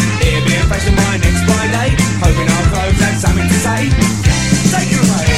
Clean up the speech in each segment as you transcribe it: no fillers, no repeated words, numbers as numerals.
It'll be a fashion by next Friday. Hoping our clothes have something to say. Take it away.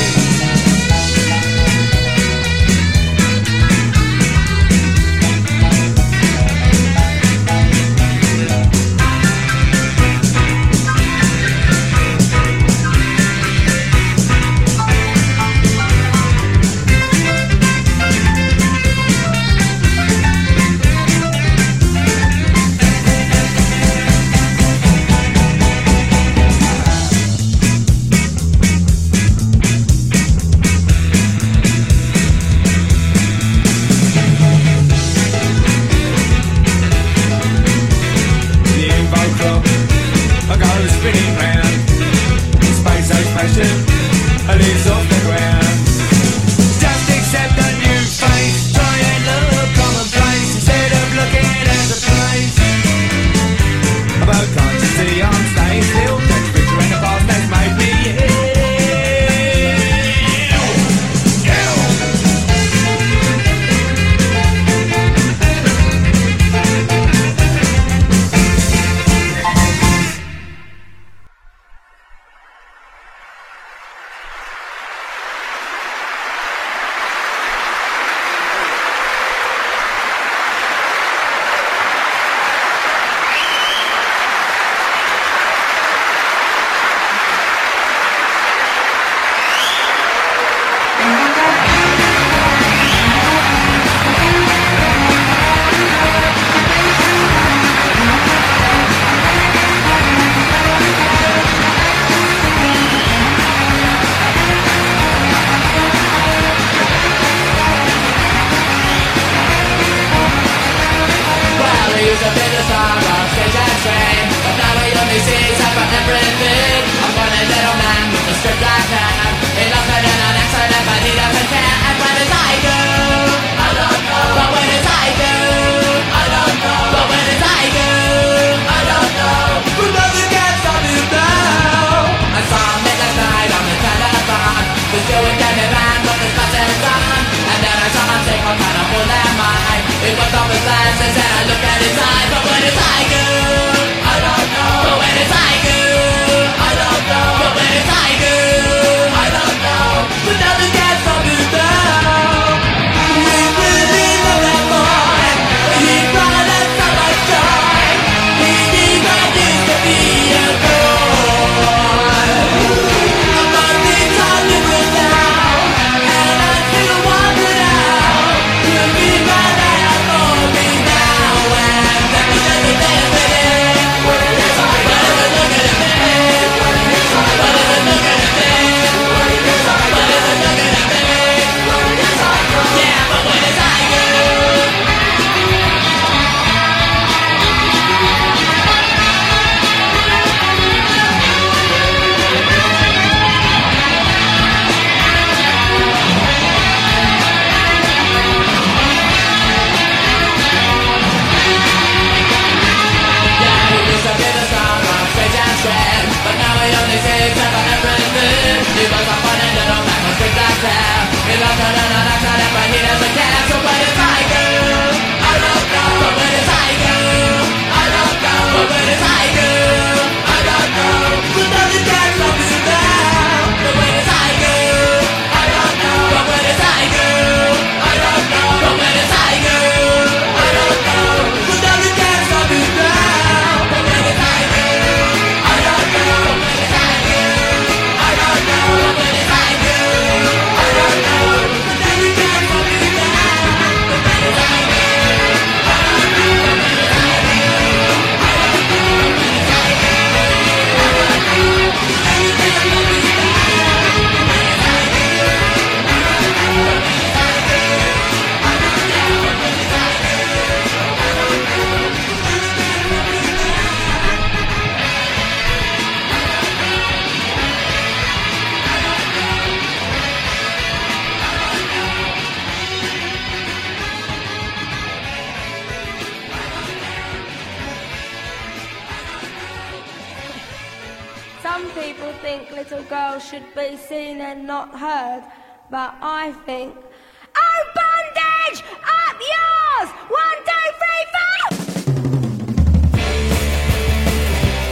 people think little girls should be seen and not heard, but I think, oh, bondage! Up yours! 1, 2, 3, 4!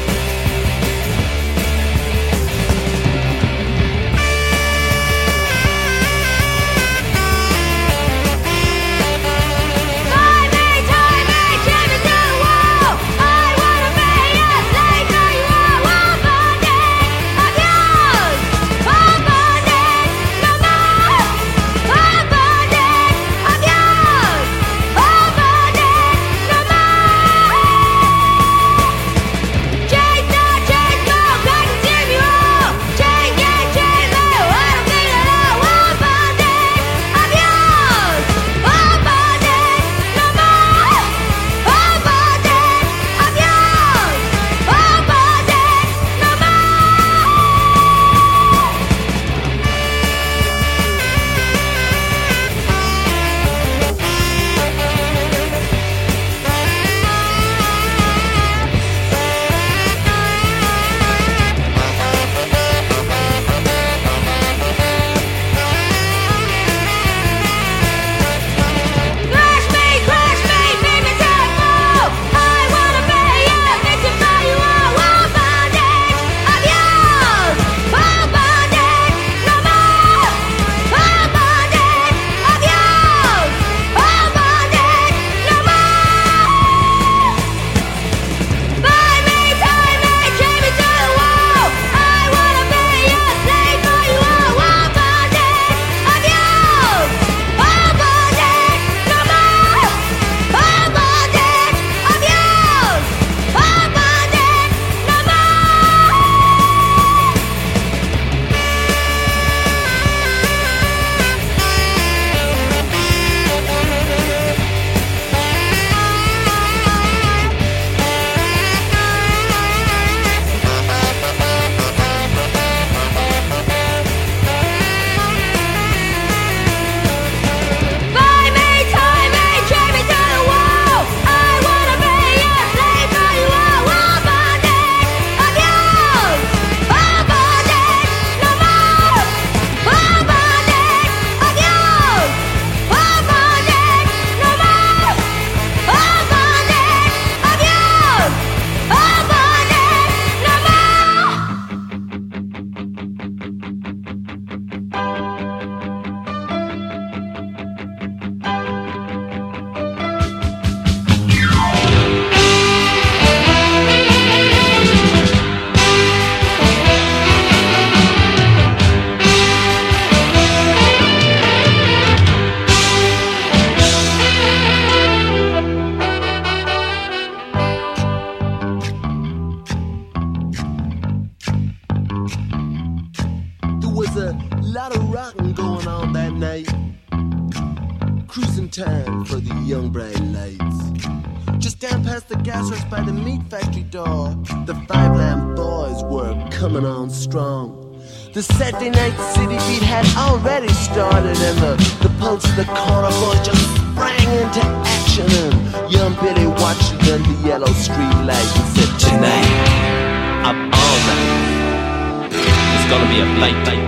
lot of rocking going on that night. Cruising time for the young bright lights. Just down past the gas works by the meat factory door, the Five Lamb Boys were coming on strong. The Saturday night city beat had already started, and the pulse of the corner boys just sprang into action. And young Billy watched it under yellow street lights and said, "Tonight, up all night, it's gonna be a blight night."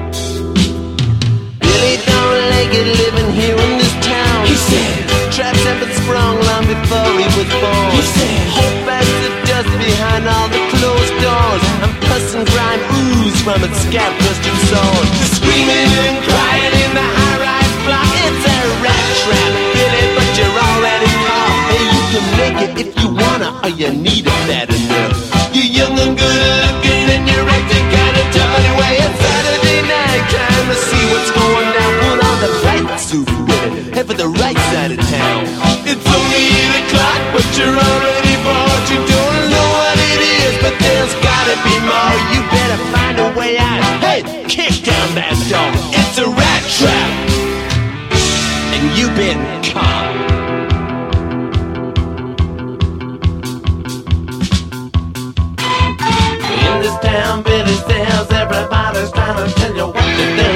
Billy don't like it living here in this town, he said. Traps have been sprung long before he was born, he said. Hope as the dust behind all the closed doors, and pus and grime ooze from its scab-crusted swords. Screaming and crying in the high-rise block, it's a rat trap, Billy, but you're already caught. Hey, you can make it if you wanna, or you need it bad enough. You're young and good-looking, and you're acting kinda tough anyway. It's Saturday night, time to see what's going down. Put on the right suit with it, head for the right side of town. It's only 8 o'clock, but you're already bored. You don't know what it is, but there's gotta be more. You better find a way out. Hey, kick down that door. It's a rat trap, and you've been caught. In this town, Billy says everybody's trying to tell you what to do.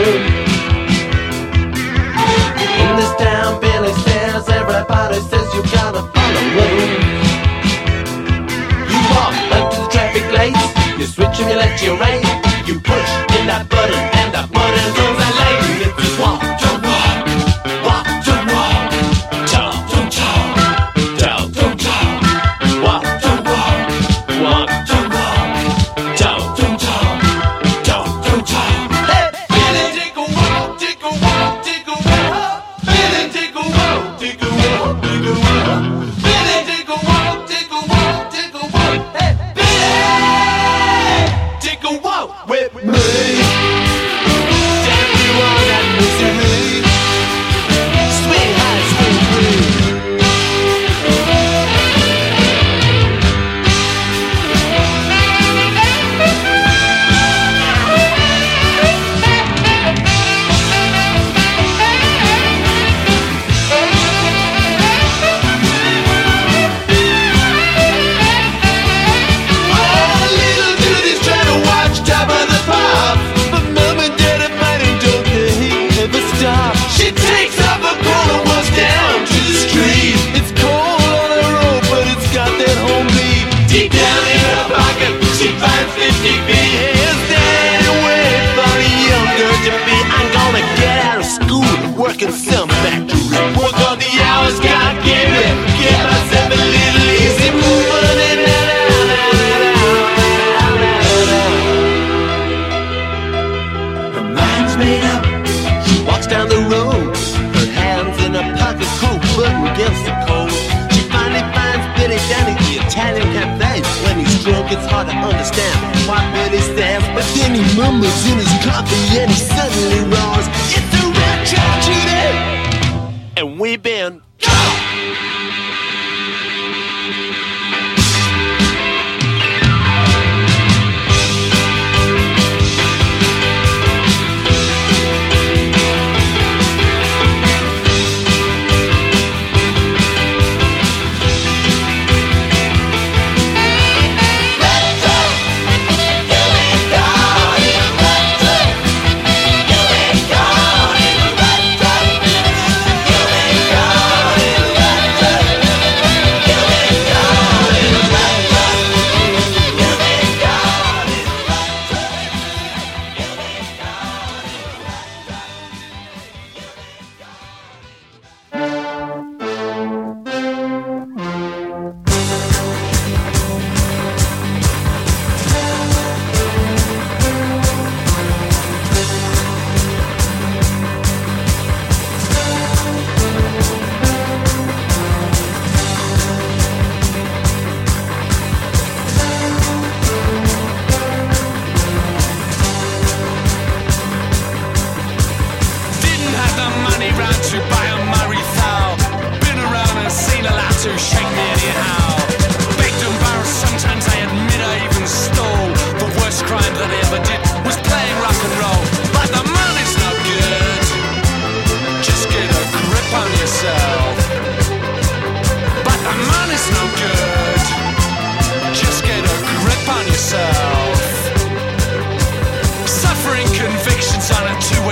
In this town, Billy says everybody says you gotta follow rules. You walk up to the traffic lights, you switch and you let you right. You push in that button and that button goes that light. It's just walk to walk, walk to walk, talk to talk, talk to talk, walk to walk, walk to walk, talk to talk, talk to talk. Hey, Billy, take a walk, take a walk, take a walk. Billy, take a walk, take a walk, take a walk. Billy, take a walk, take a walk, take a walk. Hey, Billy, take a walk with me. Tell everyone that misery. Swing high, swing free. Little Judy's trying to watch Top of the Pops, but Mom and Dad are fighting, don't they ever stop? She takes off her coat and walks down to the street. It's cold on the road, but it's got that home beat. Deep down in her pocket, she finds 50 feet. Is that way for the young girl to be? I'm gonna get out of school and work in some factory. Work all the hours God gave me, get myself a little easy moving in and out. Her mind's made up. She walks down the road, her hands in her pocket, cold button against the cold. She finally finds Billy down at the Italian cafe. When he's drunk, it's hard to understand why Billy stands, but then he mumbles in his coffee and he suddenly roars, "It's a rat trap, Judy!" And we've been caught.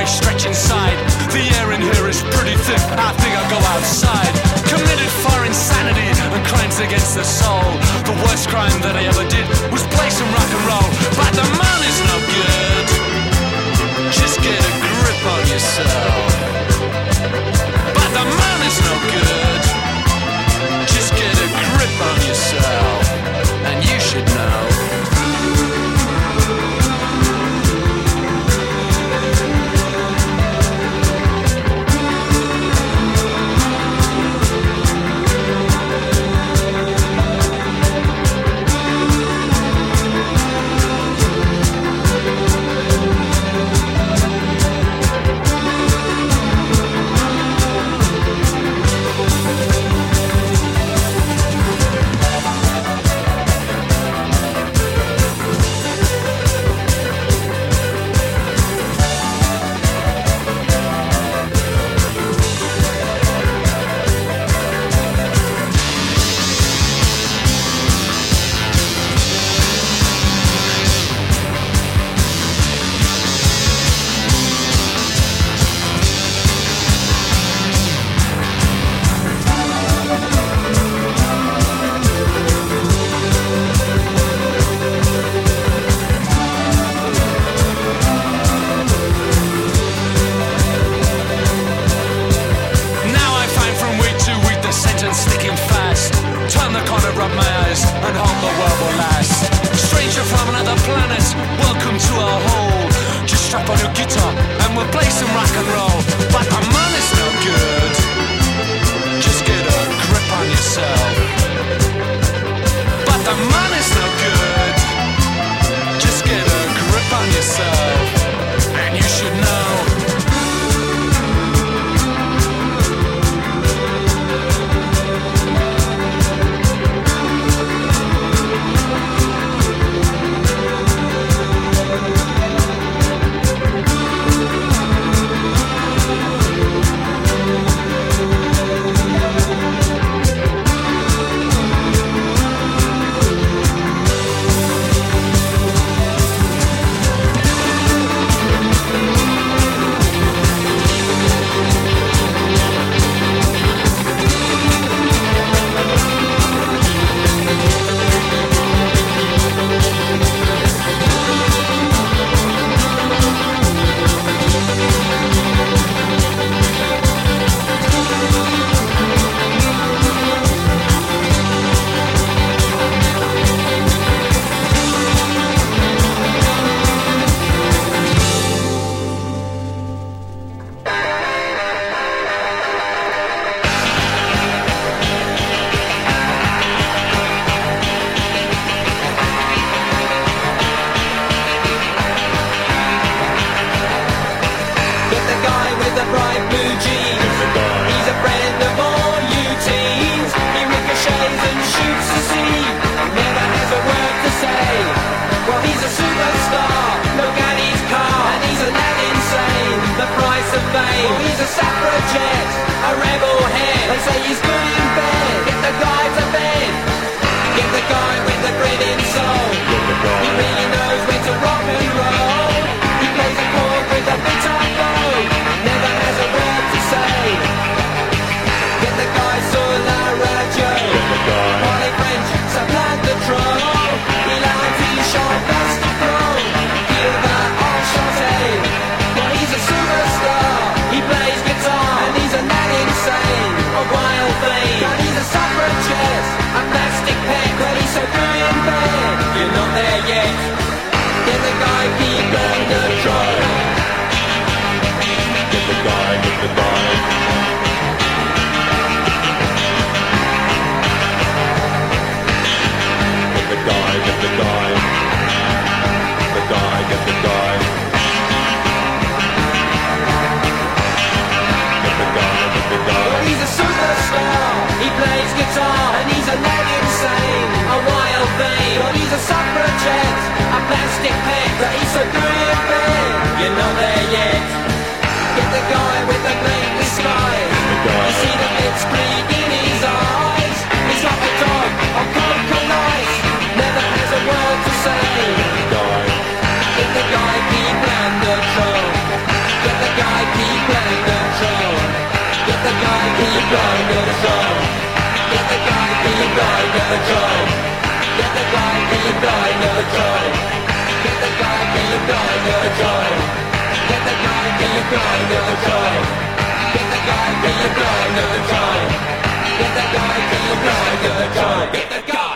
stretch inside. The air in here is pretty thick, I think I'll go outside. Committed for insanity and crimes against the soul. The worst crime that I ever did was play some rock and roll. But the money's no good, just get a grip on yourself. But the money's no good, just get a grip on yourself. And you should know. Get the guy another kind. Get the guy, kill the guy, another kind. Get the guy, kill the guy, another kind. Get the guy, kill the guy, another kind. Get the guy, kill the guy, another kind. Get the guy, kill the guy, another kind. Get the guy.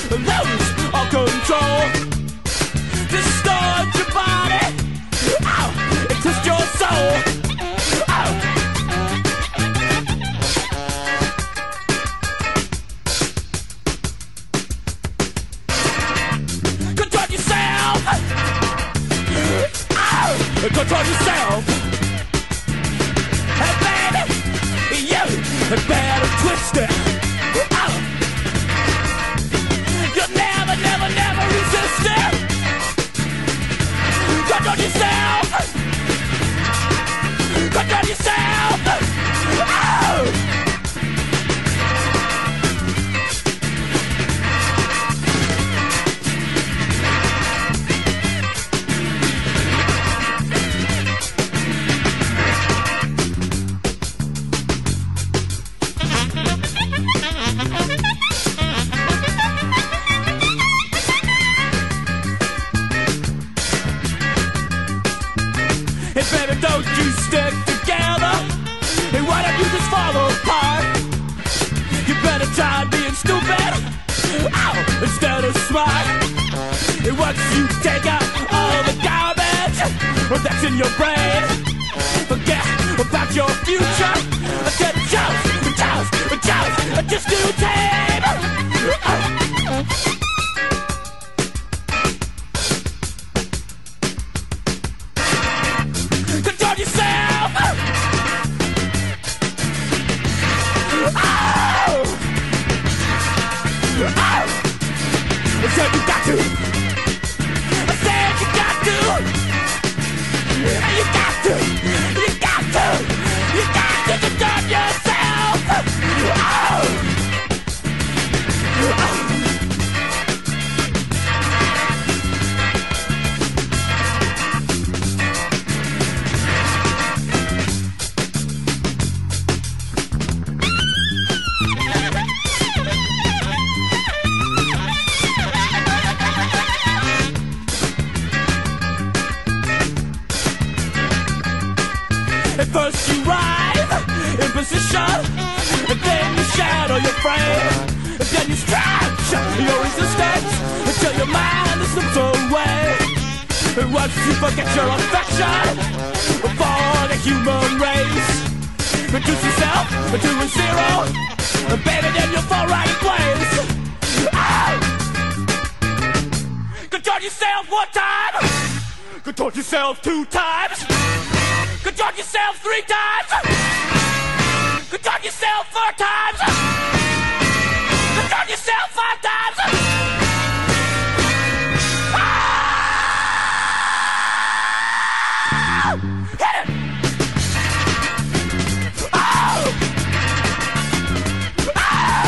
lose all control. Distort your body, ow, and twist your soul, ow. Control yourself, ow, control yourself. Hey baby, you better twist it, ow. You'll never, never, never resist it. Control yourself! Control yourself! Oh! Hey baby, don't you stick together. Hey, why don't you just fall apart? You better try being stupid, ow, instead of smart. Hey, once you take out all the garbage that's in your brain, forget about your future. Get just do tame. Control yourself! Oh! Oh! I said you got to! I said you got to! You got to! You got to! You got to control yourself! Oh! Oh! At first you rise in position, and then you shadow your frame, and then you stretch your resistance until your mind is slipped away. And once you forget your affection for the human race, reduce yourself to a zero, and baby, then you'll fall right in place. Oh! Control yourself one time, control yourself 2 times. Control yourself 3 times! Control yourself 4 times! Control yourself 5 times! Ah! Hit it! Oh! Oh!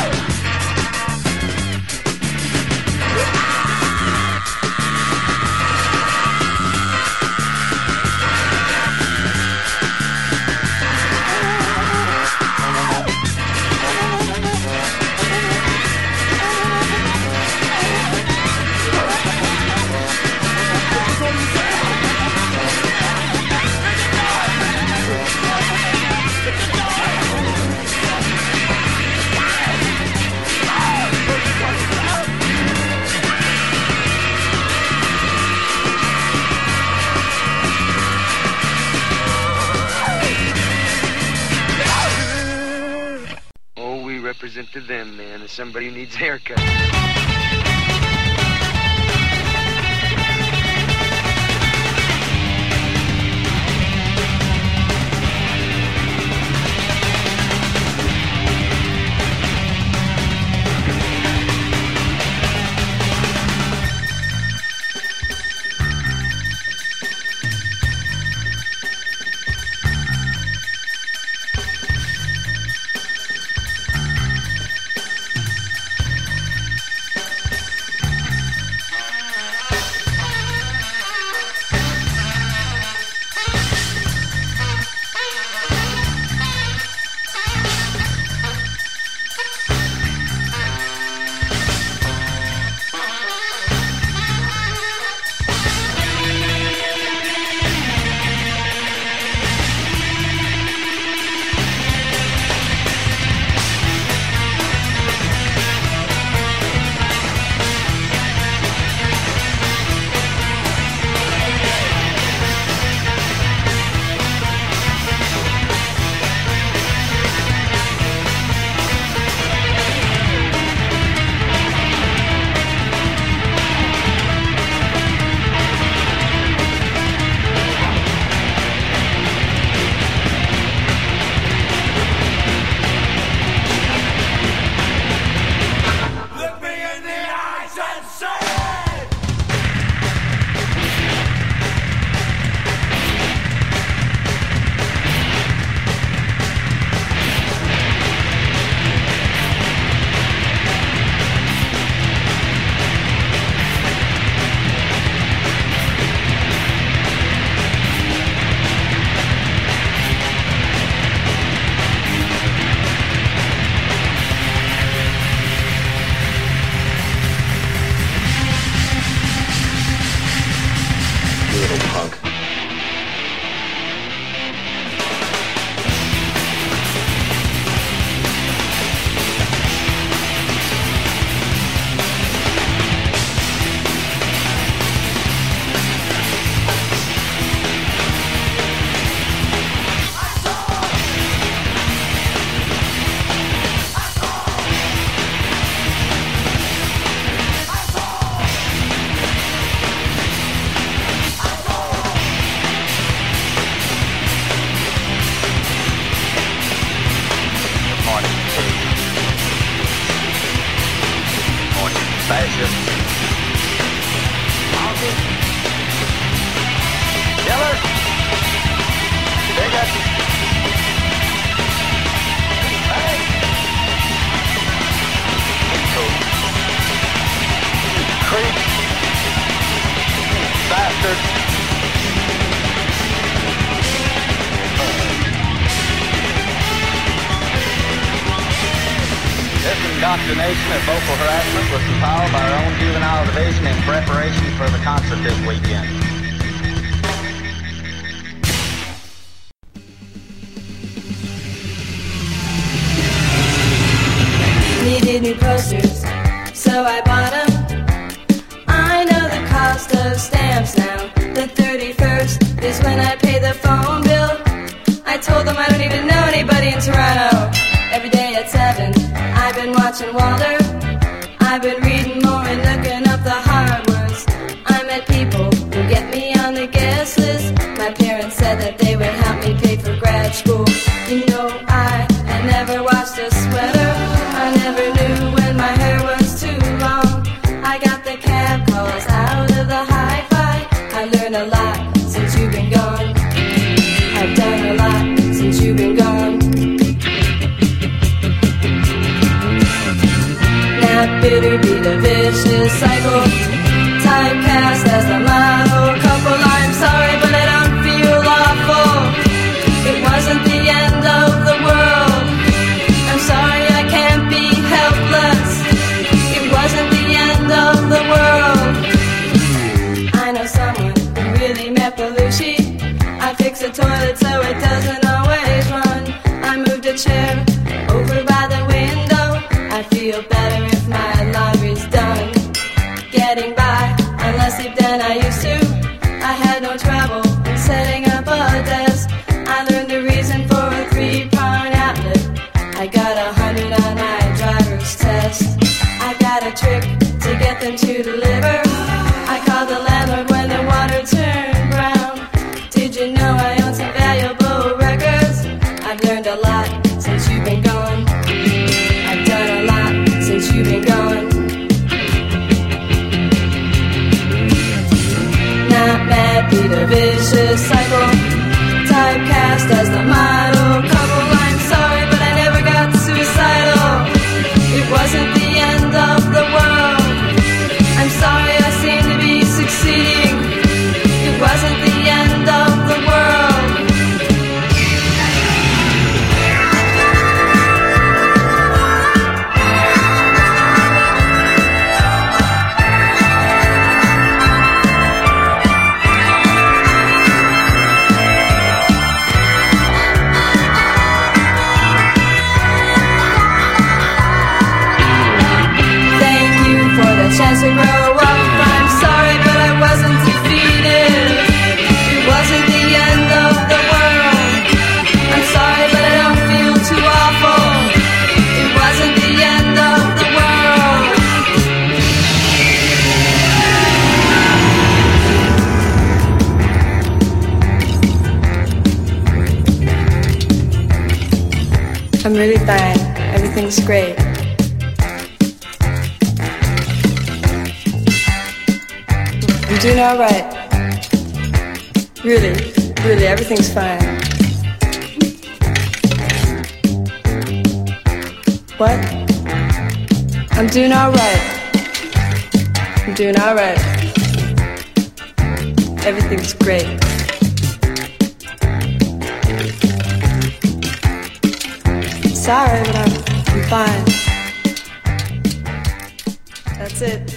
Represent to them, man, as somebody who needs a haircut. fascist. Killer. Dig it. Hey. Creep. Bastard. This indoctrination and vocal harassment was compiled by our own juvenile division in preparation for the concert this weekend. Needed new posters, so I bought them. I know the cost of stamps now. The 31st is when I pay the phone bill. I told them I don't even know anybody in Toronto. Every day at 7, I've been watching Walter. I've been reading more and looking up the hard words. I met people who get me on the guest list. My parents said that they would help me pay for grad school. You know, I never washed a sweater. I never knew when my hair was too long. I got the cab calls out of the hi-fi. I learned a lot since you've been gone. I've done a lot since you've been gone. Now bitter be the vicious cycle. Typecast as the motto. Couple I'm sorry but I don't feel awful. It wasn't the end of the world. I'm sorry I can't be helpless. It wasn't the end of the world. I know someone who really met Belushi. I fix a toilet so it doesn't always run. I moved a chair over by the window. I feel better if my laundry's done. Getting by on less sleep than I used to. I had no trouble in setting up a desk. I learned the reason for a 3-prong outlet. I got 100 on my driver's test. I got a trick to get them to deliver. I called the landlord when the water turned brown. Did you know I own some valuable records? I've learned a lot since you've been gone. I've done a lot since you've been gone. Not mad, be the vicious cycle. Typecast as the model couple. I'm sorry, but I never got suicidal. It wasn't the end of the world. I'm sorry, I seem to be succeeding. It wasn't the end of the world. Chance to grow up, I'm sorry, but I wasn't defeated. It wasn't the end of the world. I'm sorry, but I don't feel too awful. It wasn't the end of the world. I'm really fine. Everything's great. I'm doing alright. Really, everything's fine. What? I'm doing alright. I'm doing alright. Everything's great. Sorry, but I'm fine. That's it.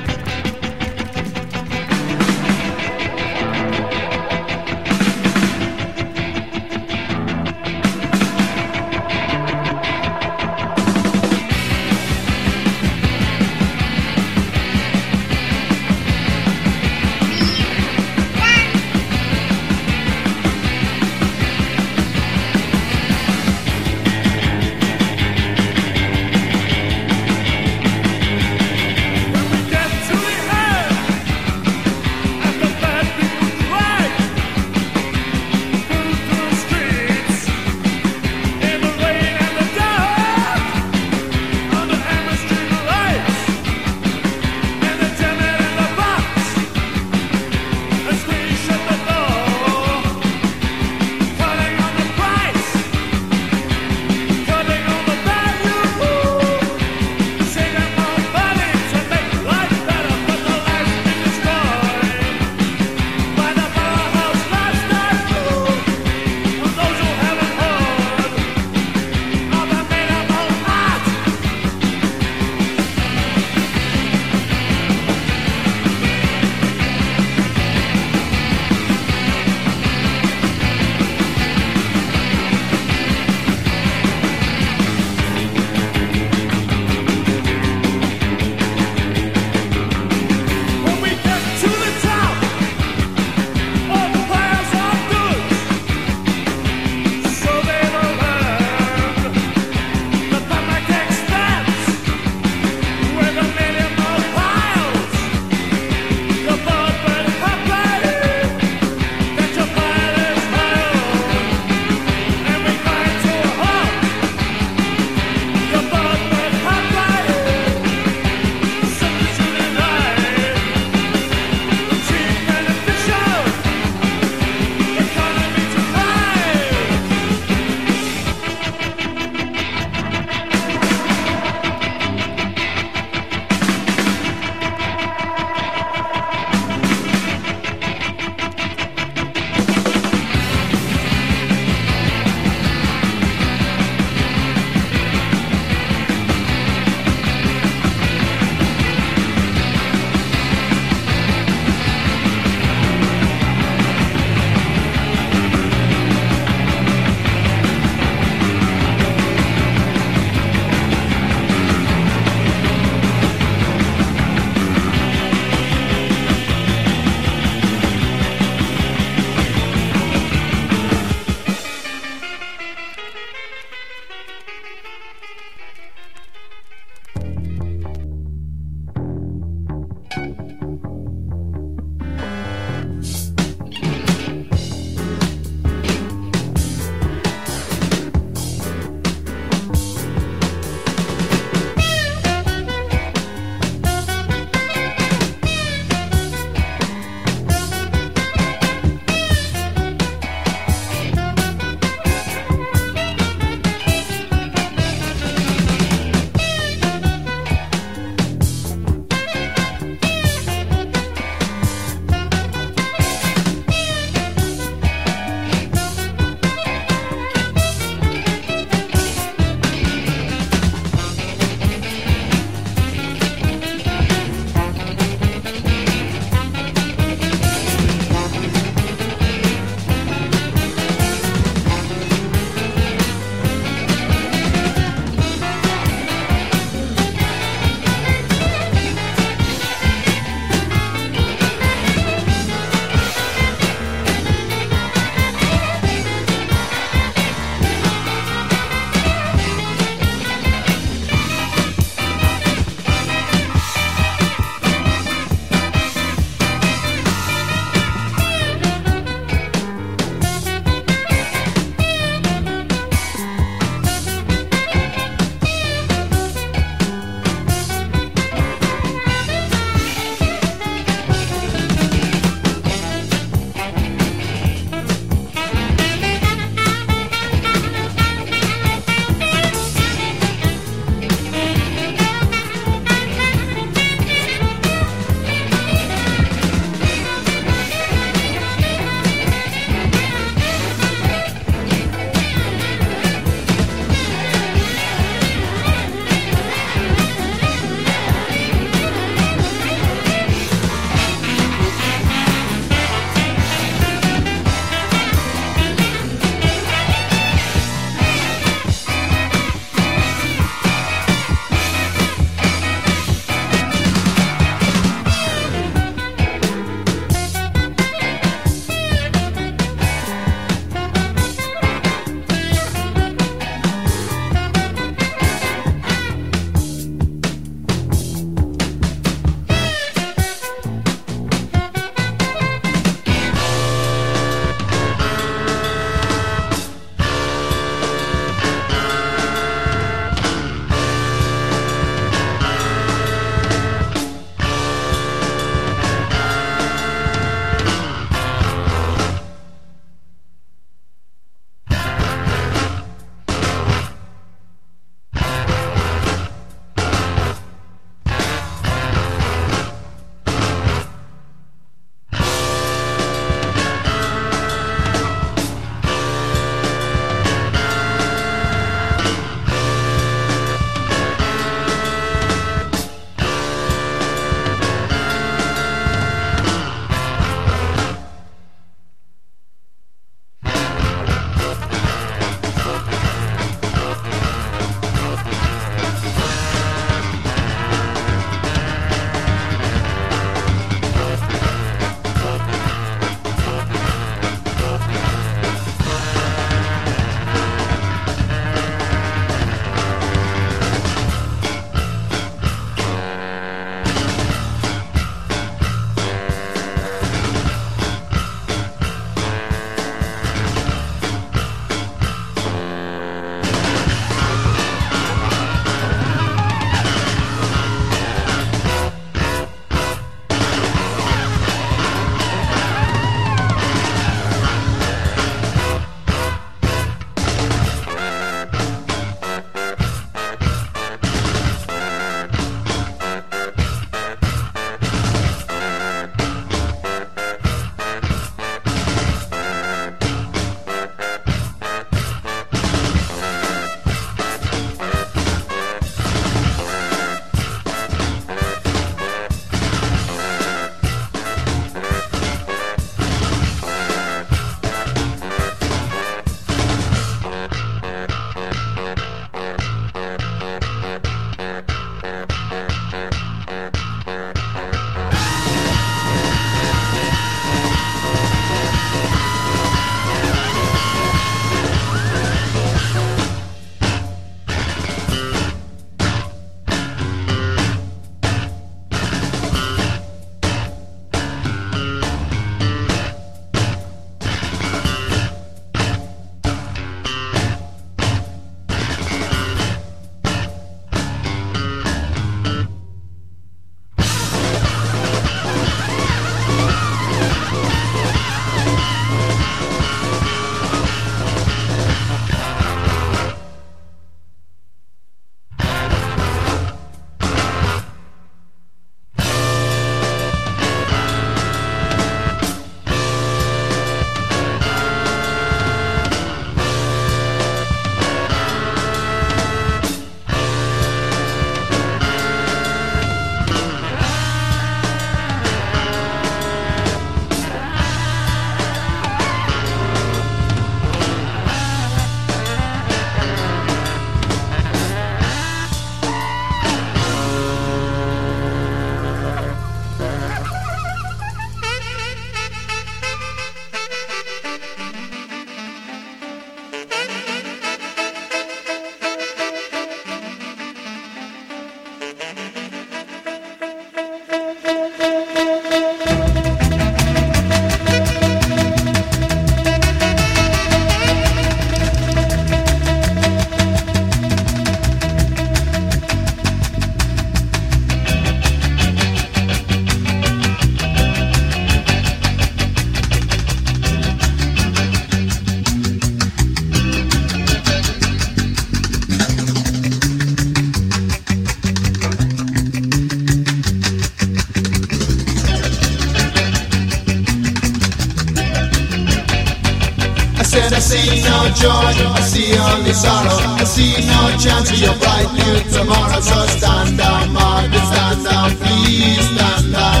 joy, I see only sorrow. I see no chance of your bright new tomorrow. So stand down, Margaret, stand down, please stand down.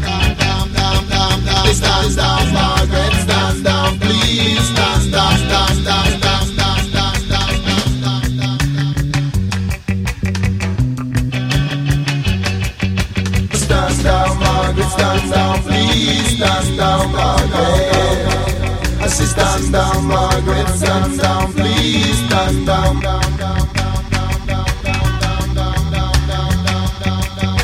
Stand down, Margaret, stand down, please stand down, stand down, stand down, stand down, stand down. Stand down, Margaret, stand down, please stand down, Margaret. I say stand down, Margaret, stand down, please stand down, down, down, down, down, down, down, down, down, down, down, down,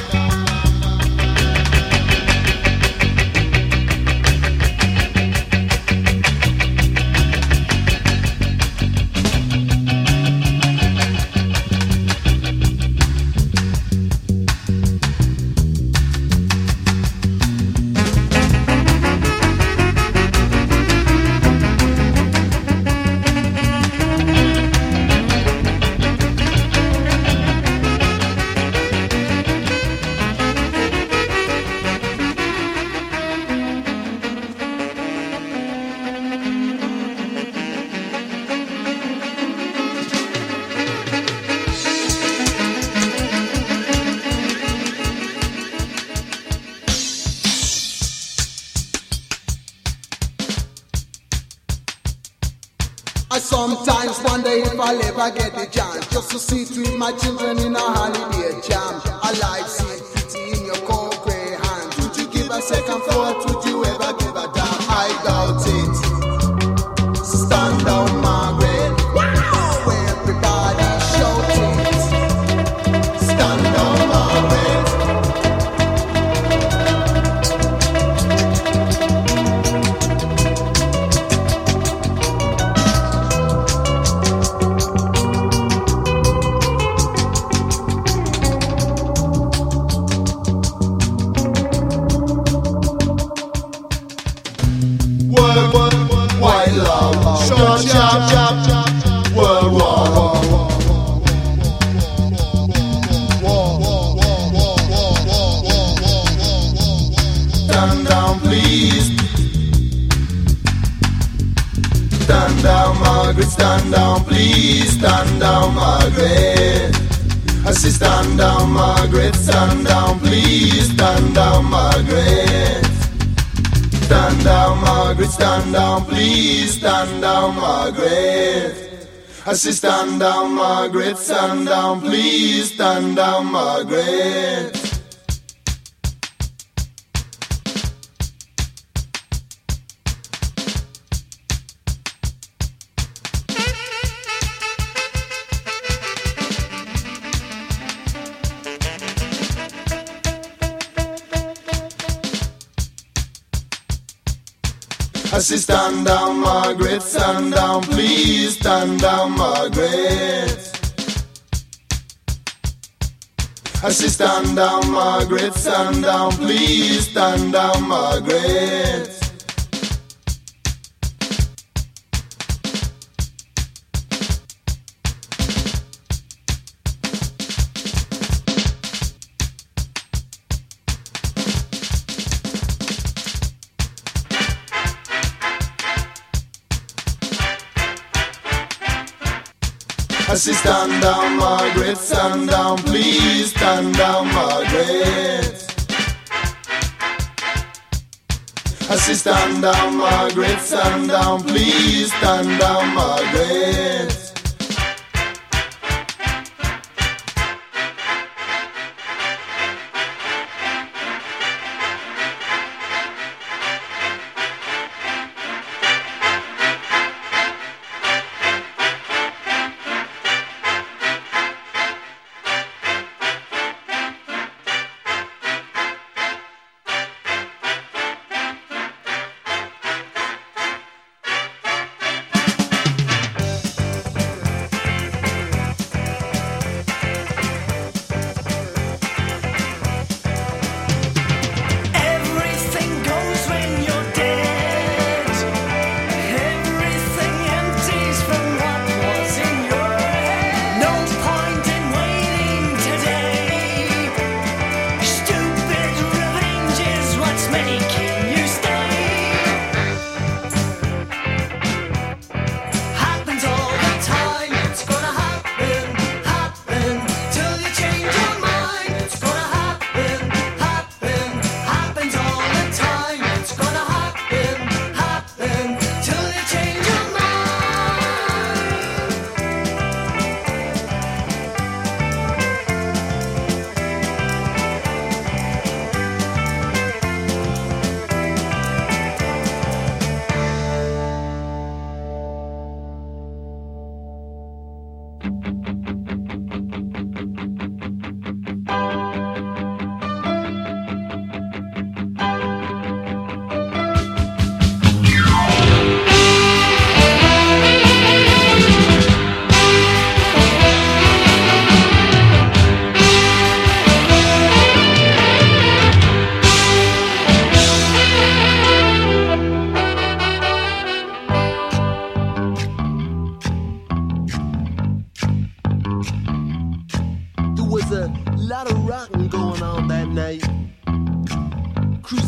I sometimes wonder if I'll ever get the chance just to sit with my children in a holiday jam. A life seemed pretty in your cold grey hands. Would you give a second thought? Would you ever give a damn? I doubt it. Stand down, Margaret. Wow! Everybody shout it. Stand down, Margaret. World War. Stand down, please. Stand down, Margaret. Stand down, please. Stand down, Margaret. I say stand down, Margaret. Stand down, please. Stand down, Margaret. Stand down, Margaret, stand down, please, stand down, Margaret. I say stand down, Margaret, stand down, please, stand down, Margaret. I say stand down, Margaret, stand down, please, stand down, Margaret. I say stand down, Margaret, stand down, please, stand down, Margaret. I say stand down, Margaret, stand down, please, stand down, Margaret. I say stand down, Margaret, stand down, please, stand down, Margaret.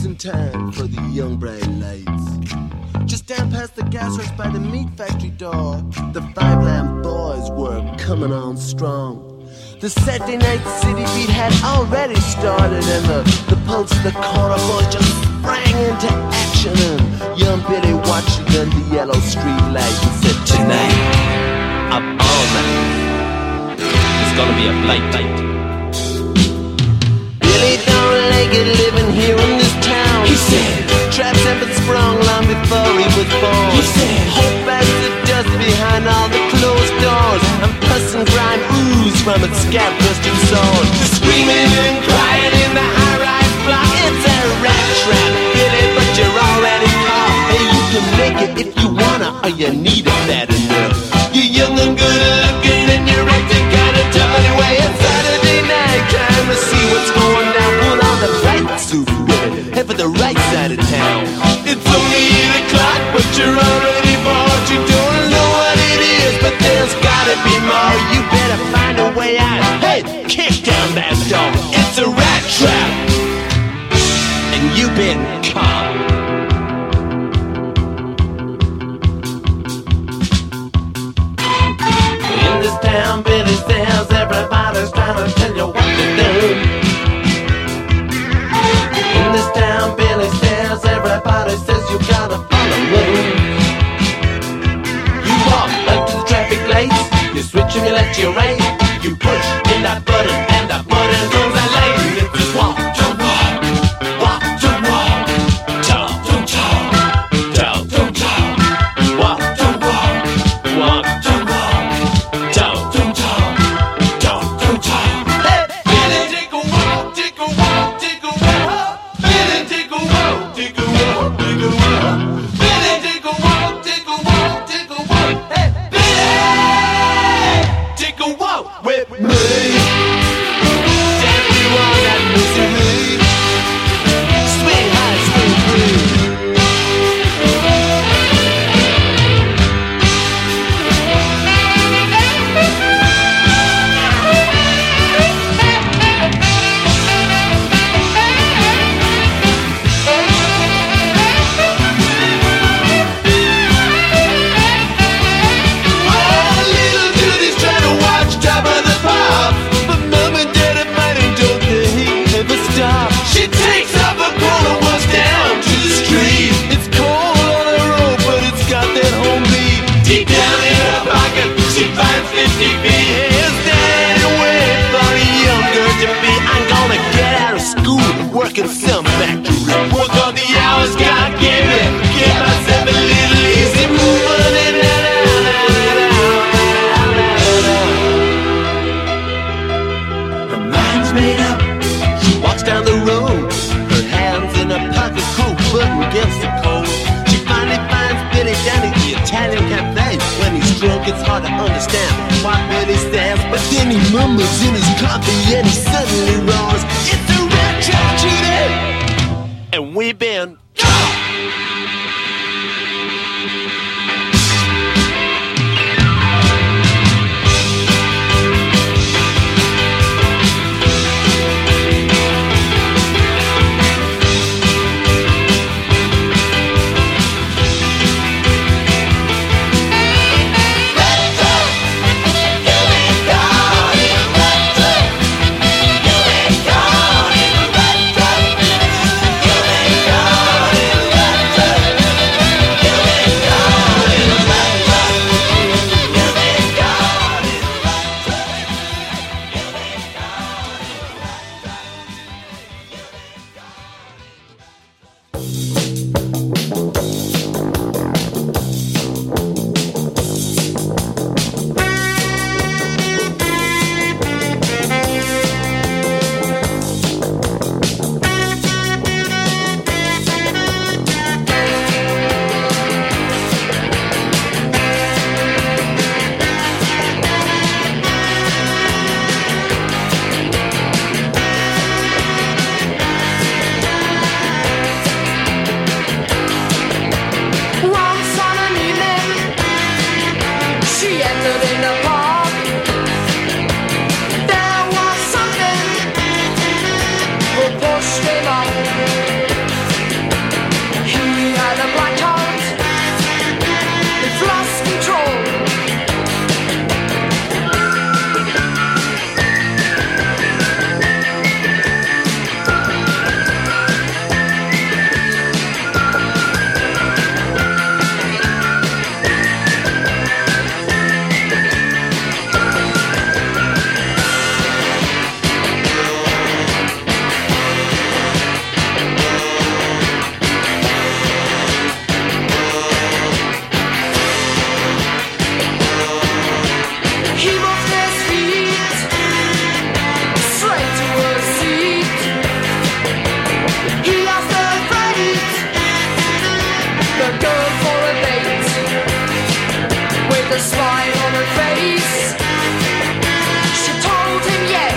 just in time for the young bright lights. Just down past the gas works by the meat factory door, the Five Lamb Boys were coming on strong. The Saturday night city beat had already started, and the pulse of the corner boys just sprang into action. And young Billy watched it under the yellow street light and said, "Tonight, of all nights, it's gonna be a blight night." Billy don't like it living here in this town, he said. Traps have been sprung long before he was born, he said. Hope as the dust behind all the closed doors, and pus and grime ooze from its scab-busted sword. The screaming and crying in the high-rise block, it's a rat trap, Billy, but you're already caught. Hey, you can make it if you wanna, or you need it bad enough. You're young and good-looking, and you're acting kinda tough anyway. It's Saturday night, time to see what's going down. Put on the right suit, Billy, head for the right side of town. It's only 8 o'clock, but you're already bored. You don't know what it is, but there's gotta be more. You better find a way out. Hey, kick down that door. It's a rat trap, and you've been caught. In this town, Billy says everybody's trying to tell you what to do. In this town, Billy says everybody says you gotta follow him. You walk up to the traffic lights, you switch and you left your right. You push in that button and that button goes that light. It's just walk to walk, walk to walk, talk to talk, talk to talk, walk to walk, walk to walk, talk to talk, talk to talk. Hey, Billy, take a walk, take a walk, take a walk. Billy, take a walk, take a walk, take a walk. Billy, take a walk, take a walk, take a walk. Hey, Billy, take a walk with me. Damn you on that misery. Swing high, swing free. Little Judy's trying to watch Top of the Pops, but Mom and Daddy fight and don't they ever stop. She takes off her coat and walks down to the street. It's cold on the road, but it's got that home beat. Deep down in her pocket, she finds 50 feet. Is that way for a young girl to be? I'm gonna get out of school, work in some factory. Work on the hours God gave me. Get myself a little easy move on and her mind's made up. She walks down the road, her hands in her pocket, cold button against the cold. She finally finds Billy down at the Italian cafe. When he's drunk, it's hard to understand why Billy stands, but then he mumbles in his coffee and he suddenly roars, "It's a rat trap, Judy!" And we've been caught. He asked her friend, the girl for a date, with a smile on her face. She told him yes.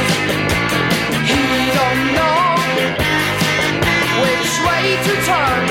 To turn.